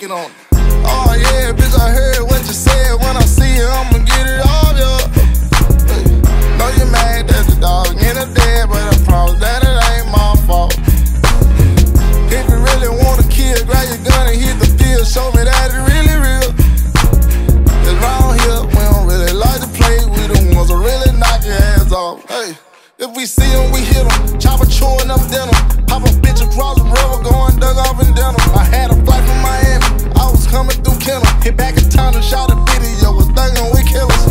pocket on it. Oh yeah, bitch, I heard what you said. When I see you, I'ma get it off, yeah. Hey, know you mad that the dog in the dead, but I promise that it ain't my fault. If you really wanna kill, grab your gun and hit the field. Show me that it really real. Cause round here, we don't really like to play. We the ones that really knock your ass off. Hey, if we see them, we hit them. Chopper chewing up denim. Pop a bitch across the river, going dug off in denim. I had a flight from Miami, I was coming through Kenner. Hit back in town and shot a video, was thugging with killers.